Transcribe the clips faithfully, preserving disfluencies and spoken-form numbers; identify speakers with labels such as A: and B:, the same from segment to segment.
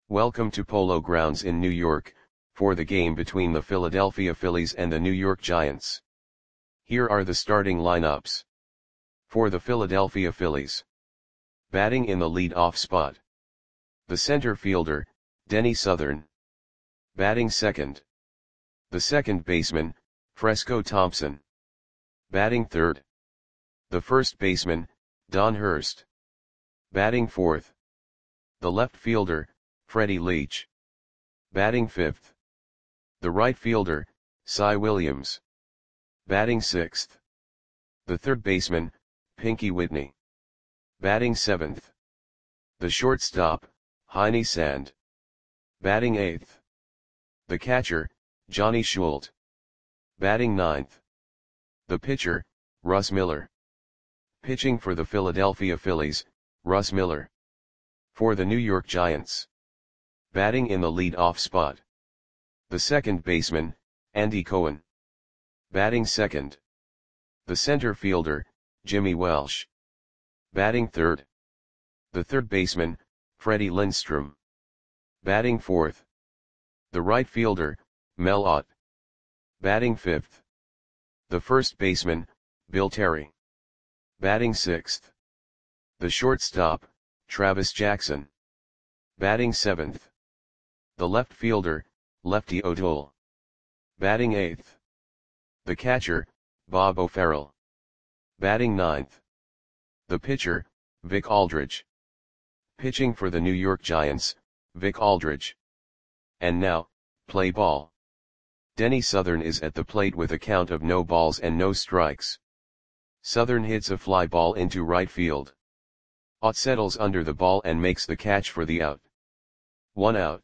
A: Welcome to Polo Grounds in New York, for the game between the Philadelphia Phillies and the New York Giants. Here are the starting lineups. For the Philadelphia Phillies. Batting in the lead-off spot. The center fielder, Denny Southern. Batting second. The second baseman, Fresco Thompson. Batting third. The first baseman, Don Hurst. Batting fourth. The left fielder, Freddie Leach. Batting fifth. The right fielder, Cy Williams. Batting sixth. The third baseman, Pinky Whitney. Batting seventh. The shortstop, Heine Sand. Batting eighth. The catcher, Johnny Schult. Batting ninth. The pitcher, Russ Miller. Pitching for the Philadelphia Phillies, Russ Miller. For the New York Giants. Batting in the lead-off spot. The second baseman, Andy Cohen. Batting second. The center fielder, Jimmy Welsh. Batting third. The third baseman, Freddie Lindstrom. Batting fourth. The right fielder, Mel Ott. Batting fifth. The first baseman, Bill Terry. Batting sixth. The shortstop, Travis Jackson. Batting seventh. The left fielder, Lefty O'Toole. Batting eighth. The catcher, Bob O'Farrell. Batting ninth. The pitcher, Vic Aldridge. Pitching for the New York Giants, Vic Aldridge. And now, play ball. Denny Southern is at the plate with a count of no balls and no strikes. Southern hits a fly ball into right field. Ott settles under the ball and makes the catch for the out. One out.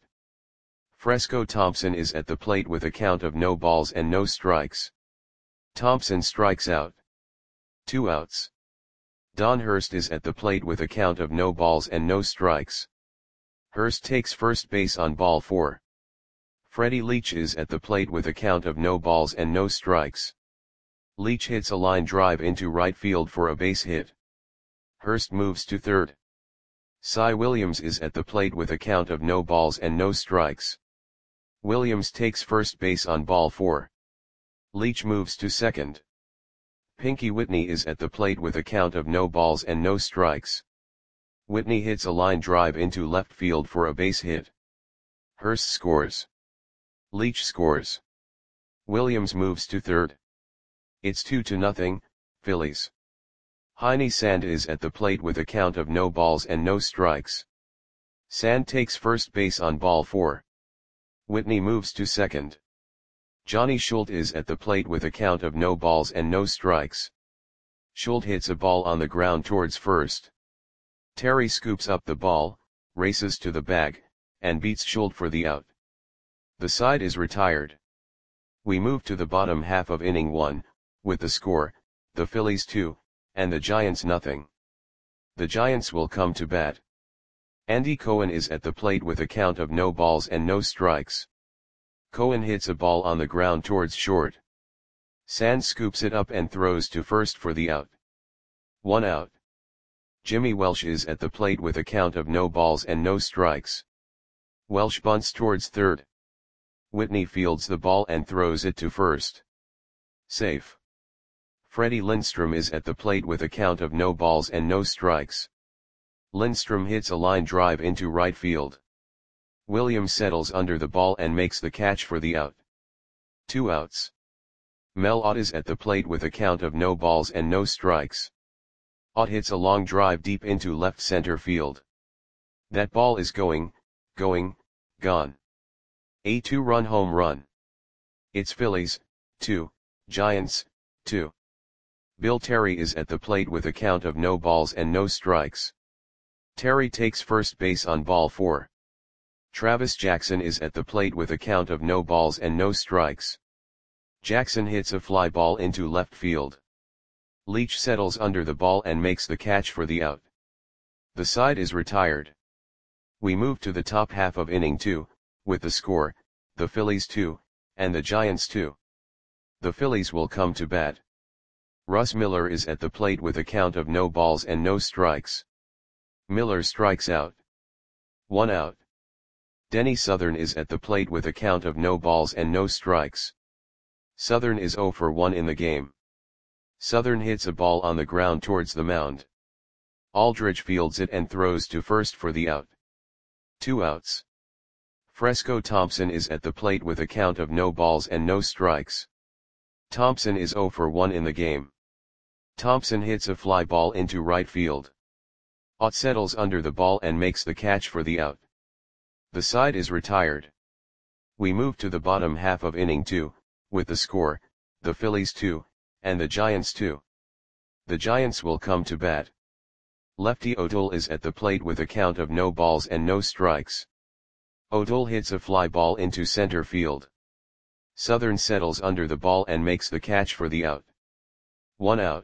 A: Fresco Thompson is at the plate with a count of no balls and no strikes. Thompson strikes out. Two outs. Don Hurst is at the plate with a count of no balls and no strikes. Hurst takes first base on ball four. Freddie Leach is at the plate with a count of no balls and no strikes. Leach hits a line drive into right field for a base hit. Hurst moves to third. Cy Williams is at the plate with a count of no balls and no strikes. Williams takes first base on ball four. Leach moves to second. Pinky Whitney is at the plate with a count of no balls and no strikes. Whitney hits a line drive into left field for a base hit. Hurst scores. Leach scores. Williams moves to third. It's two to nothing, Phillies. Heine Sand is at the plate with a count of no balls and no strikes. Sand takes first base on ball four. Whitney moves to second. Johnny Schult is at the plate with a count of no balls and no strikes. Schult hits a ball on the ground towards first. Terry scoops up the ball, races to the bag, and beats Schult for the out. The side is retired. We move to the bottom half of inning one, with the score, the Phillies two, and the Giants nothing. The Giants will come to bat. Andy Cohen is at the plate with a count of no balls and no strikes. Cohen hits a ball on the ground towards short. Sand scoops it up and throws to first for the out. One out. Jimmy Welsh is at the plate with a count of no balls and no strikes. Welsh bunts towards third. Whitney fields the ball and throws it to first. Safe. Freddie Lindstrom is at the plate with a count of no balls and no strikes. Lindstrom hits a line drive into right field. Williams settles under the ball and makes the catch for the out. Two outs. Mel Ott is at the plate with a count of no balls and no strikes. Ott hits a long drive deep into left center field. That ball is going, going, gone. A two-run home run. It's Phillies, two, Giants, two. Bill Terry is at the plate with a count of no balls and no strikes. Terry takes first base on ball four. Travis Jackson is at the plate with a count of no balls and no strikes. Jackson hits a fly ball into left field. Leach settles under the ball and makes the catch for the out. The side is retired. We move to the top half of inning two, with the score, the Phillies two, and the Giants two. The Phillies will come to bat. Russ Miller is at the plate with a count of no balls and no strikes. Miller strikes out. One out. Denny Southern is at the plate with a count of no balls and no strikes. Southern is zero for one in the game. Southern hits a ball on the ground towards the mound. Aldridge fields it and throws to first for the out. Two outs. Fresco Thompson is at the plate with a count of no balls and no strikes. Thompson is zero for one in the game. Thompson hits a fly ball into right field. Ott settles under the ball and makes the catch for the out. The side is retired. We move to the bottom half of inning two, with the score, the Phillies two, and the Giants two. The Giants will come to bat. Lefty O'Toole is at the plate with a count of no balls and no strikes. O'Toole hits a fly ball into center field. Southern settles under the ball and makes the catch for the out. One out.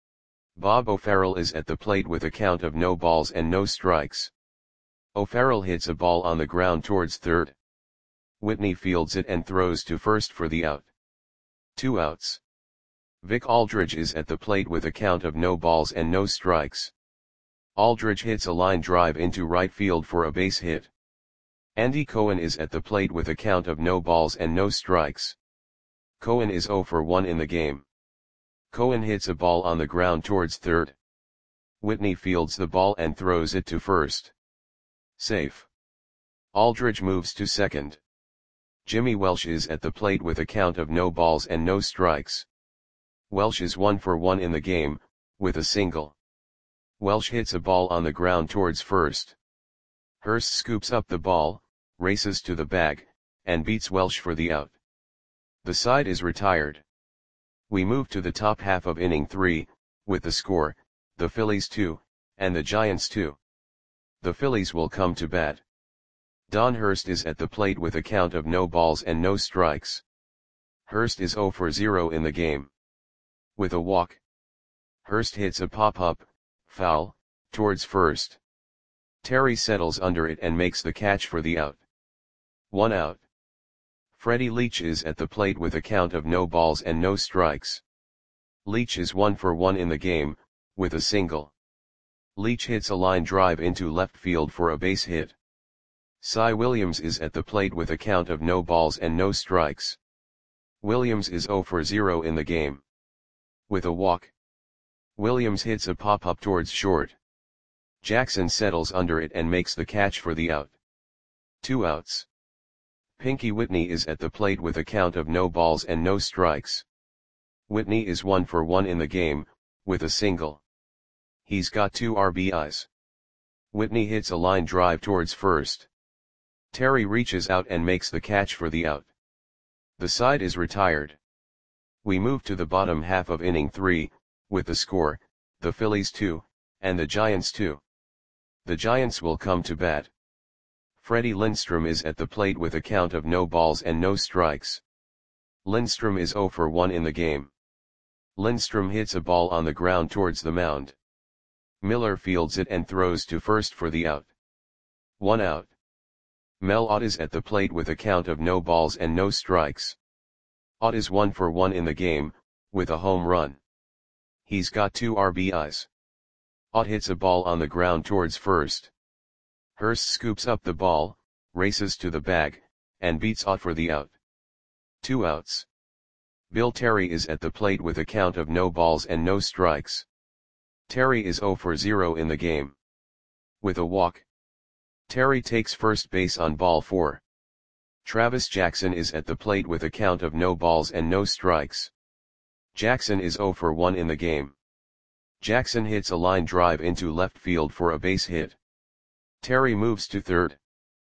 A: Bob O'Farrell is at the plate with a count of no balls and no strikes. O'Farrell hits a ball on the ground towards third. Whitney fields it and throws to first for the out. Two outs. Vic Aldridge is at the plate with a count of no balls and no strikes. Aldridge hits a line drive into right field for a base hit. Andy Cohen is at the plate with a count of no balls and no strikes. Cohen is zero for one in the game. Cohen hits a ball on the ground towards third. Whitney fields the ball and throws it to first. Safe. Aldridge moves to second. Jimmy Welsh is at the plate with a count of no balls and no strikes. Welsh is one for one in the game, with a single. Welsh hits a ball on the ground towards first. Hurst scoops up the ball, races to the bag, and beats Welsh for the out. The side is retired. We move to the top half of inning three, with the score, the Phillies two, and the Giants two. The Phillies will come to bat. Don Hurst is at the plate with a count of no balls and no strikes. Hurst is zero for zero in the game. With a walk. Hurst hits a pop-up, foul, towards first. Terry settles under it and makes the catch for the out. One out. Freddie Leach is at the plate with a count of no balls and no strikes. Leach is one for one in the game, with a single. Leach hits a line drive into left field for a base hit. Cy Williams is at the plate with a count of no balls and no strikes. Williams is zero for zero in the game. With a walk. Williams hits a pop-up towards short. Jackson settles under it and makes the catch for the out. Two outs. Pinky Whitney is at the plate with a count of no balls and no strikes. Whitney is one for one in the game, with a single. He's got two R B Is. Whitney hits a line drive towards first. Terry reaches out and makes the catch for the out. The side is retired. We move to the bottom half of inning three, with the score, the Phillies two, and the Giants two. The Giants will come to bat. Freddie Lindstrom is at the plate with a count of no balls and no strikes. Lindstrom is zero for one in the game. Lindstrom hits a ball on the ground towards the mound. Miller fields it and throws to first for the out. One out. Mel Ott is at the plate with a count of no balls and no strikes. Ott is one for one in the game, with a home run. He's got two R B Is. Ott hits a ball on the ground towards first. Hurst scoops up the ball, races to the bag, and beats Ott for the out. Two outs. Bill Terry is at the plate with a count of no balls and no strikes. Terry is zero for zero in the game. With a walk. Terry takes first base on ball four. Travis Jackson is at the plate with a count of no balls and no strikes. Jackson is zero for one in the game. Jackson hits a line drive into left field for a base hit. Terry moves to third.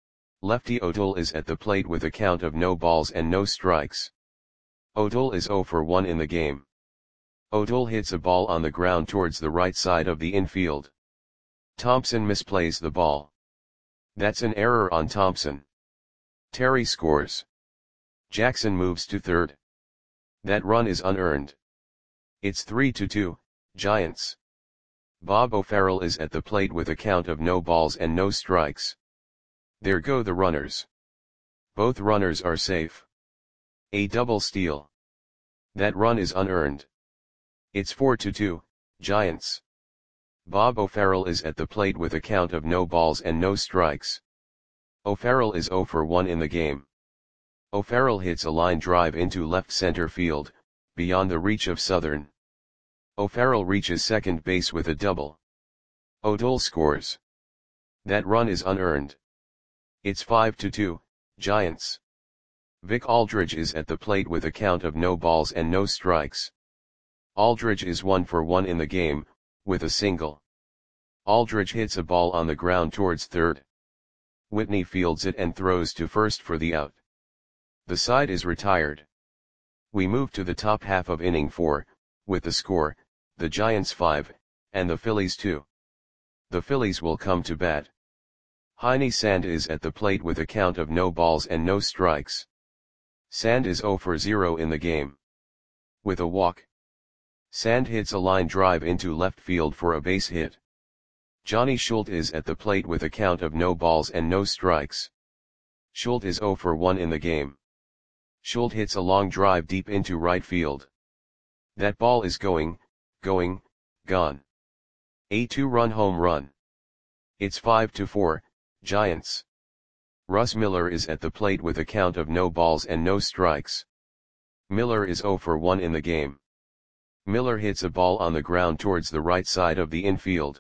A: Lefty O'Toole is at the plate with a count of no balls and no strikes. O'Toole is zero for one in the game. O'Toole hits a ball on the ground towards the right side of the infield. Thompson misplays the ball. That's an error on Thompson. Terry scores. Jackson moves to third. That run is unearned. It's three to two, Giants. Bob O'Farrell is at the plate with a count of no balls and no strikes. There go the runners. Both runners are safe. A double steal. That run is unearned. It's four to two, Giants. Bob O'Farrell is at the plate with a count of no balls and no strikes. O'Farrell is zero for one in the game. O'Farrell hits a line drive into left center field, beyond the reach of Southern. O'Farrell reaches second base with a double. O'Dole scores. That run is unearned. It's five to two, Giants. Vic Aldridge is at the plate with a count of no balls and no strikes. Aldridge is one for one in the game, with a single. Aldridge hits a ball on the ground towards third. Whitney fields it and throws to first for the out. The side is retired. We move to the top half of inning four, with the score, the Giants five, and the Phillies two. The Phillies will come to bat. Heine Sand is at the plate with a count of no balls and no strikes. Sand is zero for zero in the game. With a walk. Sand hits a line drive into left field for a base hit. Johnny Schultz is at the plate with a count of no balls and no strikes. Schultz is zero for one in the game. Schultz hits a long drive deep into right field. That ball is going, going, gone. A two-run home run. It's five to four, Giants. Russ Miller is at the plate with a count of no balls and no strikes. Miller is zero for one in the game. Miller hits a ball on the ground towards the right side of the infield.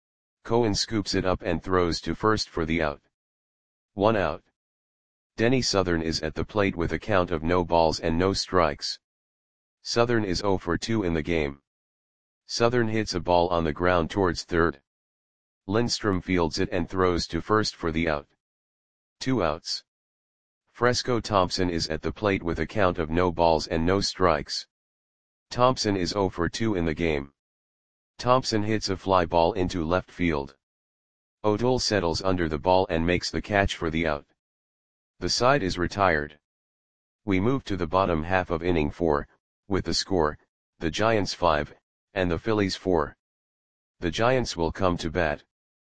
A: Cohen scoops it up and throws to first for the out. One out. Denny Southern is at the plate with a count of no balls and no strikes. Southern is zero for two in the game. Southern hits a ball on the ground towards third. Lindstrom fields it and throws to first for the out. Two outs. Fresco Thompson is at the plate with a count of no balls and no strikes. Thompson is zero for two in the game. Thompson hits a fly ball into left field. O'Dole settles under the ball and makes the catch for the out. The side is retired. We move to the bottom half of inning four, with the score, the Giants five, and the Phillies four. The Giants will come to bat.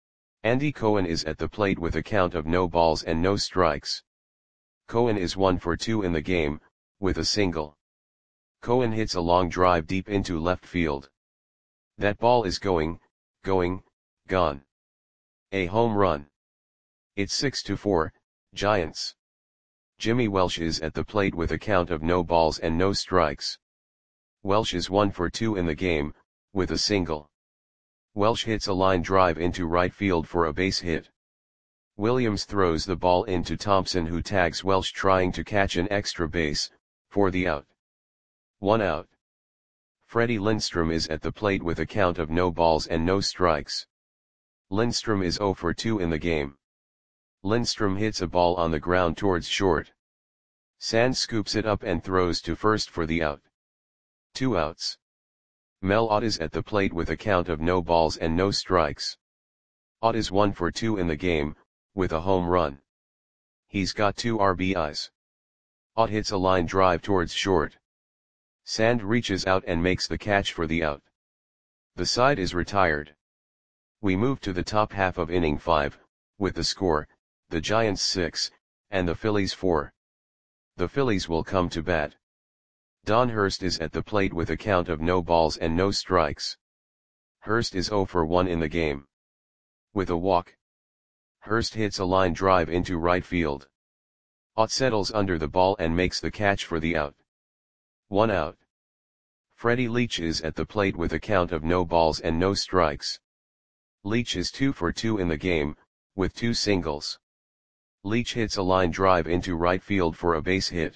A: Andy Cohen is at the plate with a count of no balls and no strikes. Cohen is one for two in the game, with a single. Cohen hits a long drive deep into left field. That ball is going, going, gone. A home run. It's six to four, Giants. Jimmy Welsh is at the plate with a count of no balls and no strikes. Welsh is one for two in the game, with a single. Welsh hits a line drive into right field for a base hit. Williams throws the ball into Thompson, who tags Welsh trying to catch an extra base, for the out. One out. Freddie Lindstrom is at the plate with a count of no balls and no strikes. Lindstrom is zero for two in the game. Lindstrom hits a ball on the ground towards short. Sand scoops it up and throws to first for the out. Two outs. Mel Ott is at the plate with a count of no balls and no strikes. Ott is one for two in the game, with a home run. He's got two R B Is. Ott hits a line drive towards short. Sand reaches out and makes the catch for the out. The side is retired. We move to the top half of inning five, with the score, the Giants six, and the Phillies four. The Phillies will come to bat. Don Hurst is at the plate with a count of no balls and no strikes. Hurst is zero for one in the game. With a walk. Hurst hits a line drive into right field. Ott settles under the ball and makes the catch for the out. One out. Freddie Leach is at the plate with a count of no balls and no strikes. Leach is two for two in the game, with two singles. Leach hits a line drive into right field for a base hit.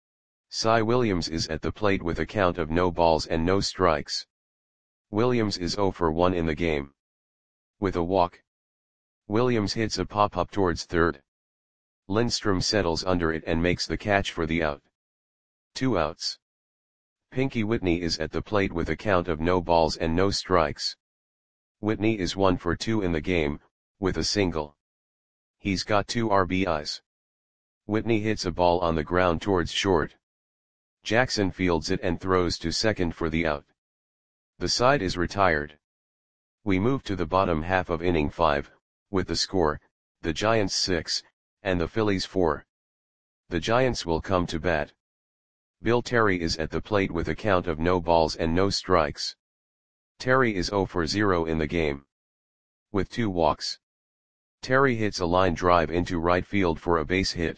A: Cy Williams is at the plate with a count of no balls and no strikes. Williams is zero for one in the game. With a walk. Williams hits a pop-up towards third. Lindstrom settles under it and makes the catch for the out. Two outs. Pinky Whitney is at the plate with a count of no balls and no strikes. Whitney is one for two in the game, with a single. He's got two R B Is. Whitney hits a ball on the ground towards short. Jackson fields it and throws to second for the out. The side is retired. We move to the bottom half of inning five, with the score, the Giants six, and the Phillies four. The Giants will come to bat. Bill Terry is at the plate with a count of no balls and no strikes. Terry is zero for zero in the game. With two walks. Terry hits a line drive into right field for a base hit.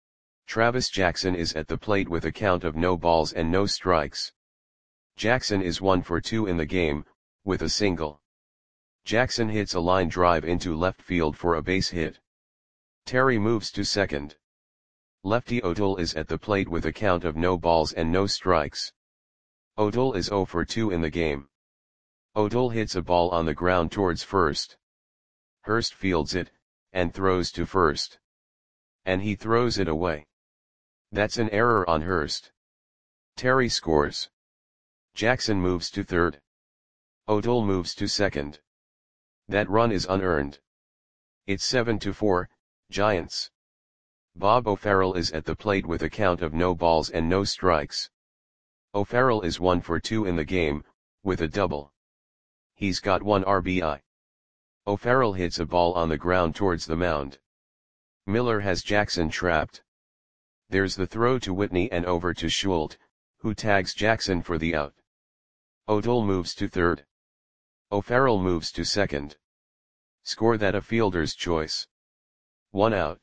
A: Travis Jackson is at the plate with a count of no balls and no strikes. Jackson is one for two in the game, with a single. Jackson hits a line drive into left field for a base hit. Terry moves to second. Lefty O'Toole is at the plate with a count of no balls and no strikes. O'Toole is zero for two in the game. O'Toole hits a ball on the ground towards first. Hurst fields it, and throws to first. And he throws it away. That's an error on Hurst. Terry scores. Jackson moves to third. O'Toole moves to second. That run is unearned. It's seven to four, Giants. Bob O'Farrell is at the plate with a count of no balls and no strikes. O'Farrell is one for two in the game, with a double. He's got one R B I. O'Farrell hits a ball on the ground towards the mound. Miller has Jackson trapped. There's the throw to Whitney and over to Schultz, who tags Jackson for the out. O'Toole moves to third. O'Farrell moves to second. Score that a fielder's choice. One out.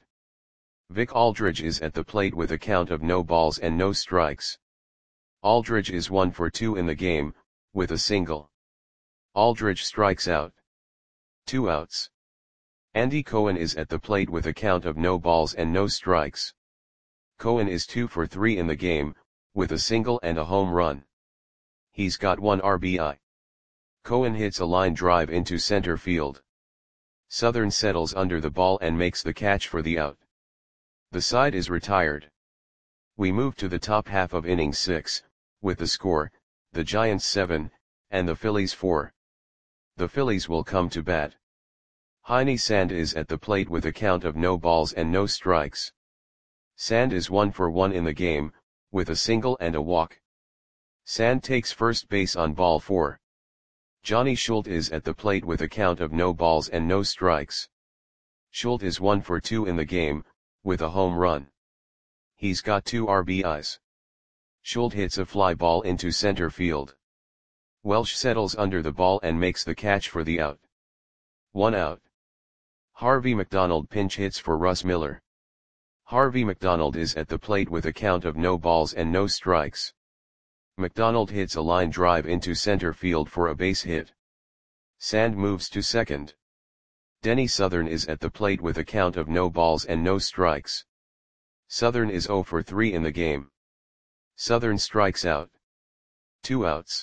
A: Vic Aldridge is at the plate with a count of no balls and no strikes. Aldridge is one for two in the game, with a single. Aldridge strikes out. Two outs. Andy Cohen is at the plate with a count of no balls and no strikes. Cohen is two for three in the game, with a single and a home run. He's got one R B I. Cohen hits a line drive into center field. Southern settles under the ball and makes the catch for the out. The side is retired. We move to the top half of inning six, with the score, the Giants seven, and the Phillies four. The Phillies will come to bat. Heine Sand is at the plate with a count of no balls and no strikes. Sand is one for one in the game, with a single and a walk. Sand takes first base on ball four. Johnny Schultz is at the plate with a count of no balls and no strikes. Schultz is one for two in the game, with a home run. He's got two R B Is. Schultz hits a fly ball into center field. Welsh settles under the ball and makes the catch for the out. One out. Harvey McDonald pinch hits for Russ Miller. Harvey McDonald is at the plate with a count of no balls and no strikes. McDonald hits a line drive into center field for a base hit. Sand moves to second. Denny Southern is at the plate with a count of no balls and no strikes. Southern is zero for three in the game. Southern strikes out. Two outs.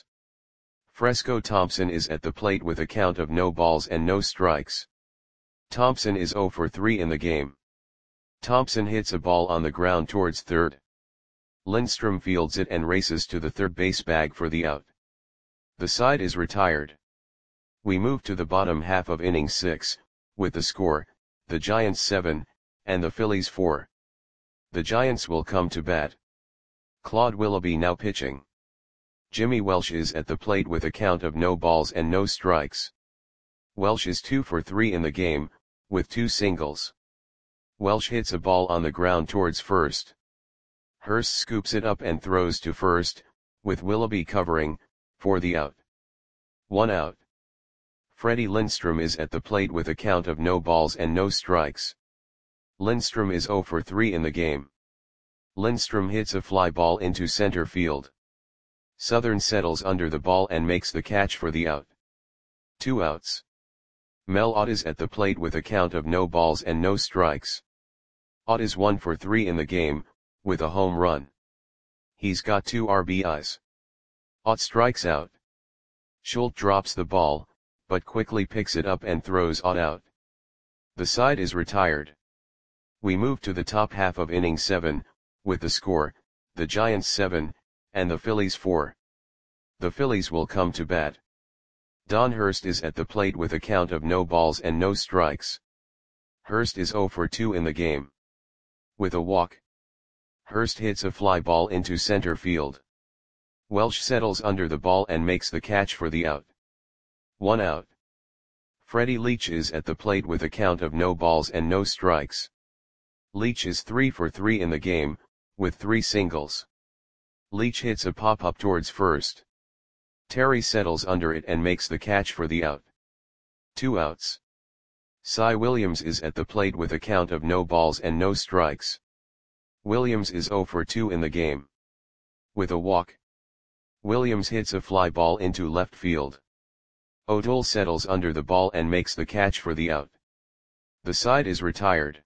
A: Fresco Thompson is at the plate with a count of no balls and no strikes. Thompson is zero for three in the game. Thompson hits a ball on the ground towards third. Lindstrom fields it and races to the third base bag for the out. The side is retired. We move to the bottom half of inning six, with the score, the Giants seven, and the Phillies four. The Giants will come to bat. Claude Willoughby now pitching. Jimmy Welsh is at the plate with a count of no balls and no strikes. Welsh is two for three in the game, with two singles. Welsh hits a ball on the ground towards first. Hurst scoops it up and throws to first, with Willoughby covering, for the out. One out. Freddie Lindstrom is at the plate with a count of no balls and no strikes. Lindstrom is zero for three in the game. Lindstrom hits a fly ball into center field. Southern settles under the ball and makes the catch for the out. Two outs. Mel Ott is at the plate with a count of no balls and no strikes. Ott is one for three in the game, with a home run. He's got two R B Is. Ott strikes out. Schultz drops the ball, but quickly picks it up and throws Ott out. The side is retired. We move to the top half of inning seven, with the score, the Giants seven, and the Phillies four. The Phillies will come to bat. Don Hurst is at the plate with a count of no balls and no strikes. Hurst is zero for two in the game. With a walk. Hurst hits a fly ball into center field. Welsh settles under the ball and makes the catch for the out. One out. Freddie Leach is at the plate with a count of no balls and no strikes. Leach is three for three in the game, with three singles. Leach hits a pop-up towards first. Terry settles under it and makes the catch for the out. Two outs. Cy Williams is at the plate with a count of no balls and no strikes. Williams is zero for two in the game. With a walk, Williams hits a fly ball into left field. O'Toole settles under the ball and makes the catch for the out. The side is retired.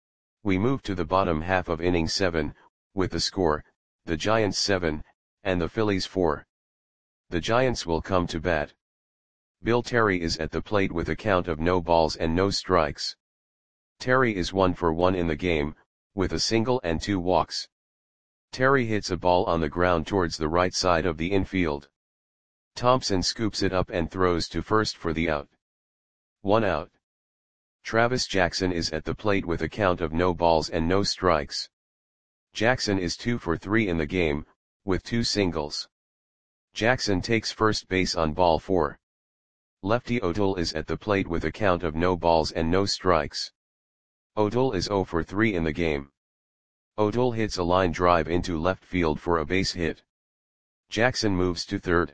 A: We move to the bottom half of inning seven, with the score, the Giants seven, and the Phillies four. The Giants will come to bat. Bill Terry is at the plate with a count of no balls and no strikes. Terry is one for one in the game, with a single and two walks. Terry hits a ball on the ground towards the right side of the infield. Thompson scoops it up and throws to first for the out. One out. Travis Jackson is at the plate with a count of no balls and no strikes. Jackson is two for three in the game, with two singles. Jackson takes first base on ball four. Lefty O'Toole is at the plate with a count of no balls and no strikes. O'Toole is zero for three in the game. O'Toole hits a line drive into left field for a base hit. Jackson moves to third.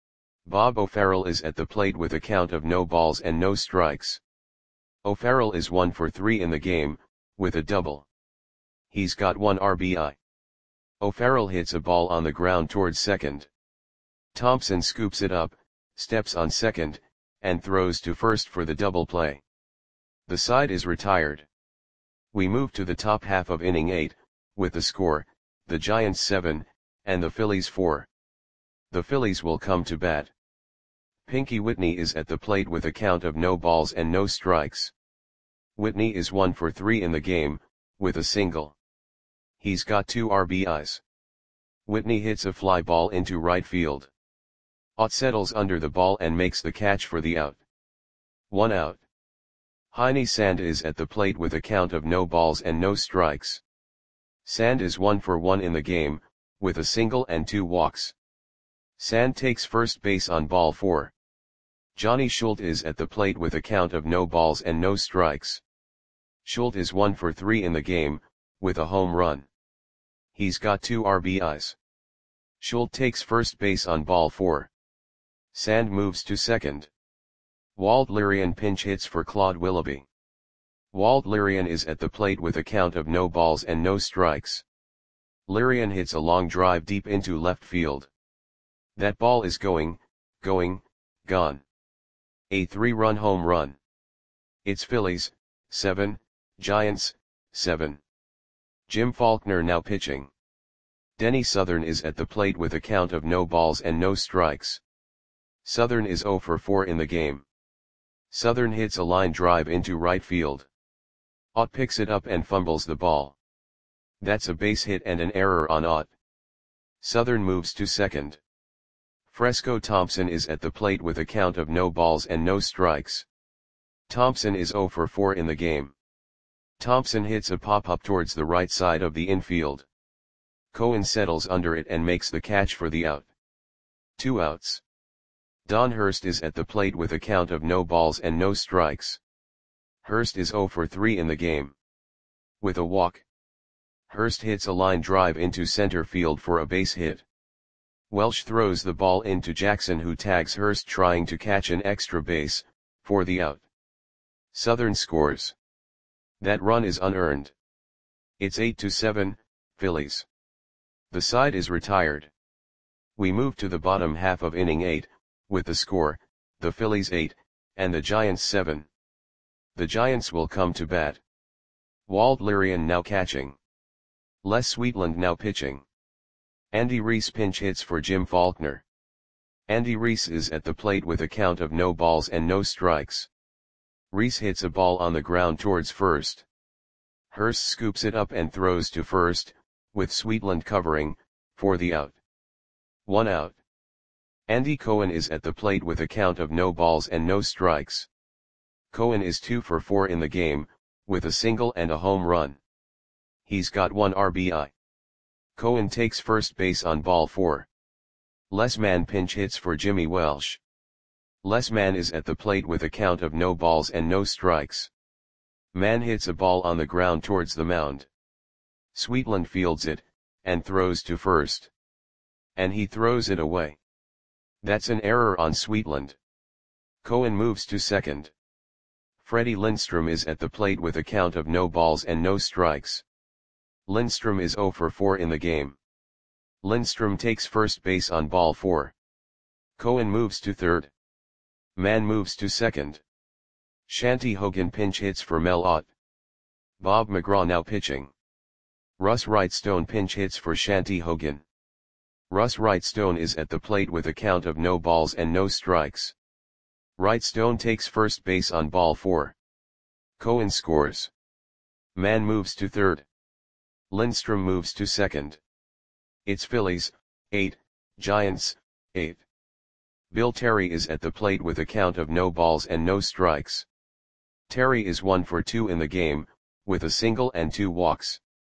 A: Bob O'Farrell is at the plate with a count of no balls and no strikes. O'Farrell is one for three in the game, with a double. He's got one R B I. O'Farrell hits a ball on the ground towards second. Thompson scoops it up, steps on second, and throws to first for the double play. The side is retired. We move to the top half of inning eight, with the score, the Giants seven, and the Phillies four. The Phillies will come to bat. Pinky Whitney is at the plate with a count of no balls and no strikes. Whitney is one for three in the game, with a single. He's got two R B Is. Whitney hits a fly ball into right field. Ott settles under the ball and makes the catch for the out. One out. Heine Sand is at the plate with a count of no balls and no strikes. Sand is one for one in the game, with a single and two walks. Sand takes first base on ball four. Johnny Schultz is at the plate with a count of no balls and no strikes. Schultz is one for three in the game, with a home run. He's got two R B Is. Schultz takes first base on ball four. Sand moves to second. Walt Lirian pinch hits for Claude Willoughby. Walt Lirian is at the plate with a count of no balls and no strikes. Lirian hits a long drive deep into left field. That ball is going, going, gone. A three-run home run. It's Phillies, seven, Giants, seven. Jim Faulkner now pitching. Denny Southern is at the plate with a count of no balls and no strikes. Southern is zero for four in the game. Southern hits a line drive into right field. Ott picks it up and fumbles the ball. That's a base hit and an error on Ott. Southern moves to second. Fresco Thompson is at the plate with a count of no balls and no strikes. Thompson is zero for four in the game. Thompson hits a pop-up towards the right side of the infield. Cohen settles under it and makes the catch for the out. Two outs. Don Hurst is at the plate with a count of no balls and no strikes. Hurst is zero for three in the game. With a walk, Hurst hits a line drive into center field for a base hit. Welsh throws the ball into Jackson, who tags Hurst trying to catch an extra base, for the out. Southern scores. That run is unearned. It's eight to seven, Phillies. The side is retired. We move to the bottom half of inning eight, with the score, the Phillies eight, and the Giants seven. The Giants will come to bat. Walt Lirian now catching. Les Sweetland now pitching. Andy Reese pinch hits for Jim Faulkner. Andy Reese is at the plate with a count of no balls and no strikes. Reese hits a ball on the ground towards first. Hurst scoops it up and throws to first, with Sweetland covering, for the out. One out. Andy Cohen is at the plate with a count of no balls and no strikes. Cohen is two for four in the game, with a single and a home run. He's got one R B I. Cohen takes first base on ball four. Les Mann pinch hits for Jimmy Welsh. Les Mann is at the plate with a count of no balls and no strikes. Mann hits a ball on the ground towards the mound. Sweetland fields it, and throws to first. And he throws it away. That's an error on Sweetland. Cohen moves to second. Freddie Lindstrom is at the plate with a count of no balls and no strikes. Lindstrom is zero for four in the game. Lindstrom takes first base on ball four. Cohen moves to third. Mann moves to second. Shanti Hogan pinch hits for Mel Ott. Bob McGraw now pitching. Russ Wrightstone pinch hits for Shanti Hogan. Russ Wrightstone is at the plate with a count of no balls and no strikes. Wrightstone takes first base on ball four. Cohen scores. Mann moves to third. Lindstrom moves to second. It's Phillies, eight, Giants, eight. Bill Terry is at the plate with a count of no balls and no strikes. Terry is one for two in the game, with a single and two walks.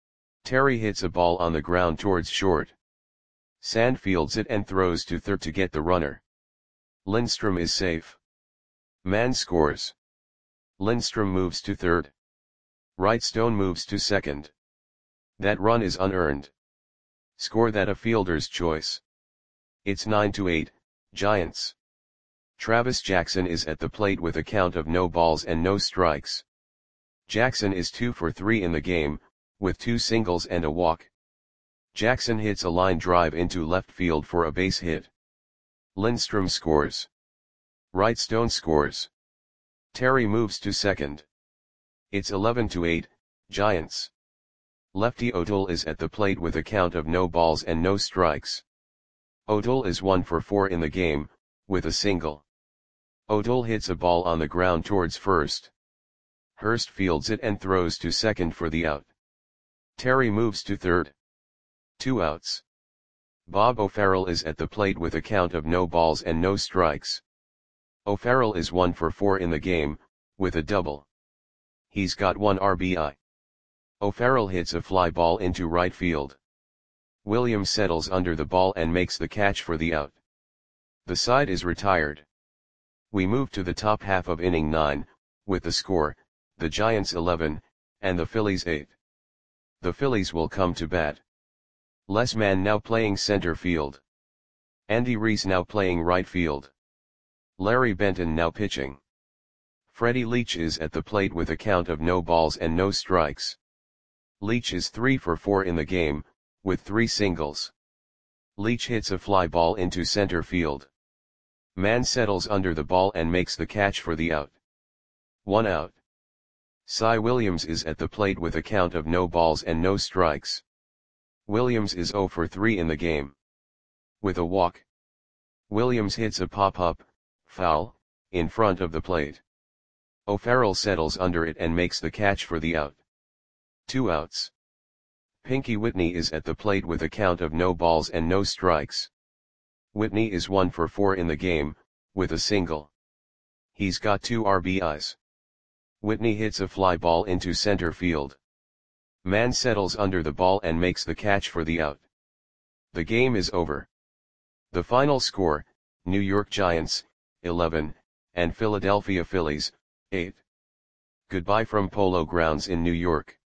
A: Terry hits a ball on the ground towards short. Sand fields it and throws to third to get the runner. Lindstrom is safe. Mann scores. Lindstrom moves to third. Wrightstone moves to second. That run is unearned. Score that a fielder's choice. It's nine to eight, Giants. Travis Jackson is at the plate with a count of no balls and no strikes. Jackson is two for three in the game, with two singles and a walk. Jackson hits a line drive into left field for a base hit. Lindstrom scores. Wrightstone scores. Terry moves to second. It's eleven to eight, Giants. Lefty O'Toole is at the plate with a count of no balls and no strikes. O'Toole is one for four in the game, with a single. O'Toole hits a ball on the ground towards first. Hurst fields it and throws to second for the out. Terry moves to third. Two outs. Bob O'Farrell is at the plate with a count of no balls and no strikes. O'Farrell is one for four in the game, with a double. He's got one R B I. O'Farrell hits a fly ball into right field. Williams settles under the ball and makes the catch for the out. The side is retired. We move to the top half of inning nine, with the score, the Giants eleven, and the Phillies eight. The Phillies will come to bat. Les Mann now playing center field. Andy Reese now playing right field. Larry Benton now pitching. Freddie Leach is at the plate with a count of no balls and no strikes. Leach is three for four in the game, with three singles. Leach hits a fly ball into center field. Mann settles under the ball and makes the catch for the out. One out. Cy Williams is at the plate with a count of no balls and no strikes. Williams is zero for three in the game. With a walk. Williams hits a pop-up, foul, in front of the plate. O'Farrell settles under it and makes the catch for the out. Two outs. Pinky Whitney is at the plate with a count of no balls and no strikes. Whitney is one for four in the game, with a single. He's got two R B Is. Whitney hits a fly ball into center field. Mann settles under the ball and makes the catch for the out. The game is over. The final score, New York Giants, eleven, and Philadelphia Phillies, eight. Goodbye from Polo Grounds in New York.